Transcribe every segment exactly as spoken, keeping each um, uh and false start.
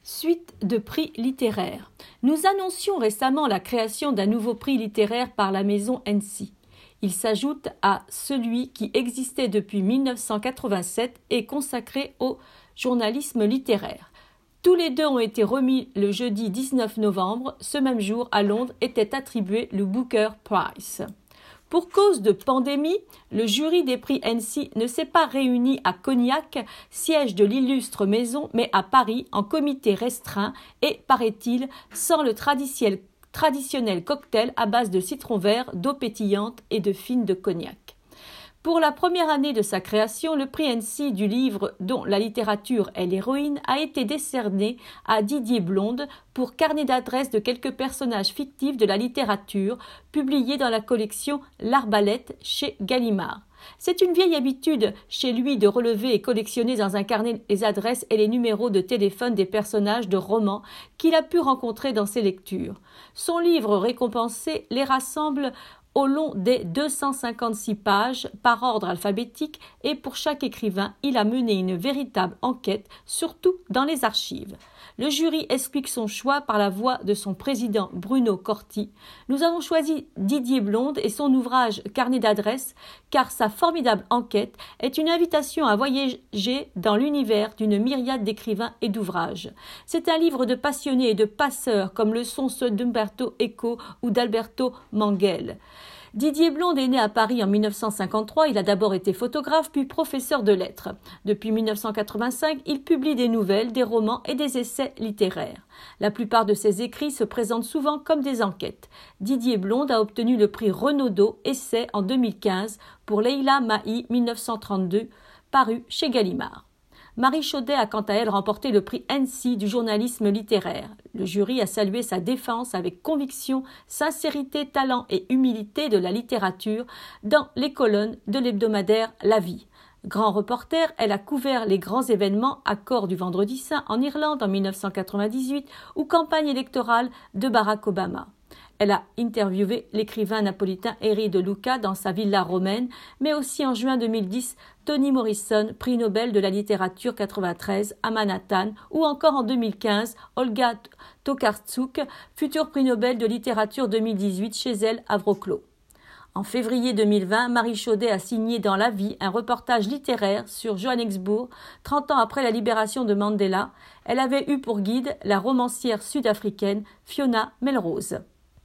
Suite de prix littéraires. Nous annoncions récemment la création d'un nouveau prix littéraire par la maison N C. Il s'ajoute à celui qui existait depuis mille neuf cent quatre-vingt-sept et consacré au journalisme littéraire. Tous les deux ont été remis le jeudi dix-neuf novembre. Ce même jour, à Londres, était attribué le Booker Prize. Pour cause de pandémie, le jury des prix N C ne s'est pas réuni à Cognac, siège de l'illustre maison, mais à Paris, en comité restreint et, paraît-il, sans le traditionnel, traditionnel cocktail à base de citron vert, d'eau pétillante et de fine de cognac. Pour la première année de sa création, le prix N C du livre dont la littérature est l'héroïne a été décerné à Didier Blonde pour carnet d'adresses de quelques personnages fictifs de la littérature, publié dans la collection L'Arbalète chez Gallimard. C'est une vieille habitude chez lui de relever et collectionner dans un carnet les adresses et les numéros de téléphone des personnages de romans qu'il a pu rencontrer dans ses lectures. Son livre récompensé les rassemble au long des deux cent cinquante-six pages par ordre alphabétique et pour chaque écrivain, il a mené une véritable enquête, surtout dans les archives. Le jury explique son choix par la voix de son président Bruno Corti. Nous avons choisi Didier Blonde et son ouvrage Carnet d'adresses car sa formidable enquête est une invitation à voyager dans l'univers d'une myriade d'écrivains et d'ouvrages. C'est un livre de passionnés et de passeurs comme le sont ceux d'Umberto Eco ou d'Alberto Manguel. Didier Blonde est né à Paris en mille neuf cent cinquante-trois. Il a d'abord été photographe puis professeur de lettres. Depuis mille neuf cent quatre-vingt-cinq, il publie des nouvelles, des romans et des essais littéraires. La plupart de ses écrits se présentent souvent comme des enquêtes. Didier Blonde a obtenu le prix Renaudot Essai en deux mille quinze pour Leila Mahi mille neuf cent trente-deux, paru chez Gallimard. Marie Chaudet a quant à elle remporté le prix N C du journalisme littéraire. Le jury a salué sa défense avec conviction, sincérité, talent et humilité de la littérature dans les colonnes de l'hebdomadaire La Vie. Grand reporter, elle a couvert les grands événements, accord du Vendredi Saint en Irlande en mille neuf cent quatre-vingt-dix-huit ou campagne électorale de Barack Obama. Elle a interviewé l'écrivain napolitain Henri de Luca dans sa villa romaine, mais aussi en juin deux mille dix, Toni Morrison, prix Nobel de la littérature quatre-vingt-treize à Manhattan, ou encore en deux mille quinze, Olga Tokarczuk, futur prix Nobel de littérature deux mille dix-huit chez elle à Wrocław. En février deux mille vingt, Marie Chaudet a signé dans La Vie un reportage littéraire sur Johannesburg, trente ans après la libération de Mandela. Elle avait eu pour guide la romancière sud-africaine Fiona Melrose.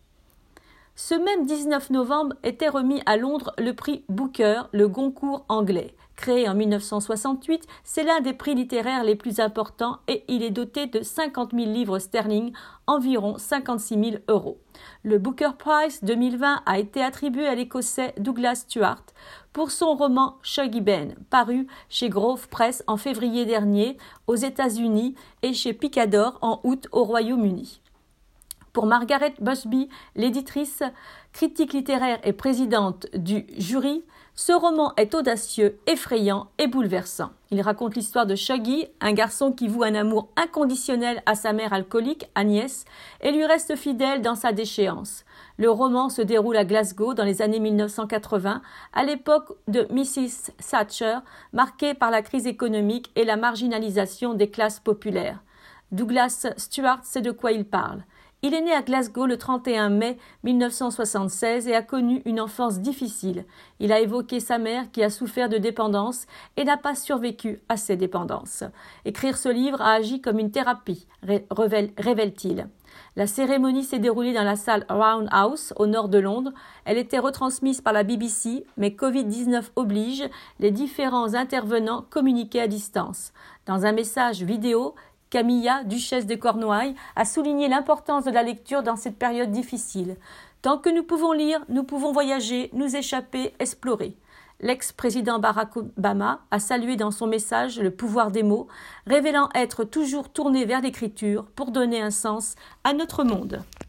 Ce même dix-neuf novembre était remis à Londres le prix Booker, le Goncourt anglais. Créé en mille neuf cent soixante-huit, c'est l'un des prix littéraires les plus importants et il est doté de cinquante mille livres sterling, environ cinquante-six mille euros. Le Booker Prize deux mille vingt a été attribué à l'Écossais Douglas Stuart pour son roman Shuggie Ben, paru chez Grove Press en février dernier aux États-Unis et chez Picador en août au Royaume-Uni. Pour Margaret Busby, l'éditrice, critique littéraire et présidente du jury, ce roman est audacieux, effrayant et bouleversant. Il raconte l'histoire de Shuggie, un garçon qui voue un amour inconditionnel à sa mère alcoolique, Agnès, et lui reste fidèle dans sa déchéance. Le roman se déroule à Glasgow dans les années mille neuf cent quatre-vingts, à l'époque de missus Thatcher, marquée par la crise économique et la marginalisation des classes populaires. Douglas Stuart sait de quoi il parle. Il est né à Glasgow le trente et un mai mille neuf cent soixante-seize et a connu une enfance difficile. Il a évoqué sa mère qui a souffert de dépendance et n'a pas survécu à ses dépendances. Écrire ce livre a agi comme une thérapie, révèle-t-il. La cérémonie s'est déroulée dans la salle Roundhouse au nord de Londres. Elle était retransmise par la B B C, mais covid dix-neuf oblige, les différents intervenants communiquaient à distance. Dans un message vidéo, Camilla, duchesse de Cornouailles, a souligné l'importance de la lecture dans cette période difficile. Tant que nous pouvons lire, nous pouvons voyager, nous échapper, explorer. L'ex-président Barack Obama a salué dans son message le pouvoir des mots, révélant être toujours tourné vers l'écriture pour donner un sens à notre monde.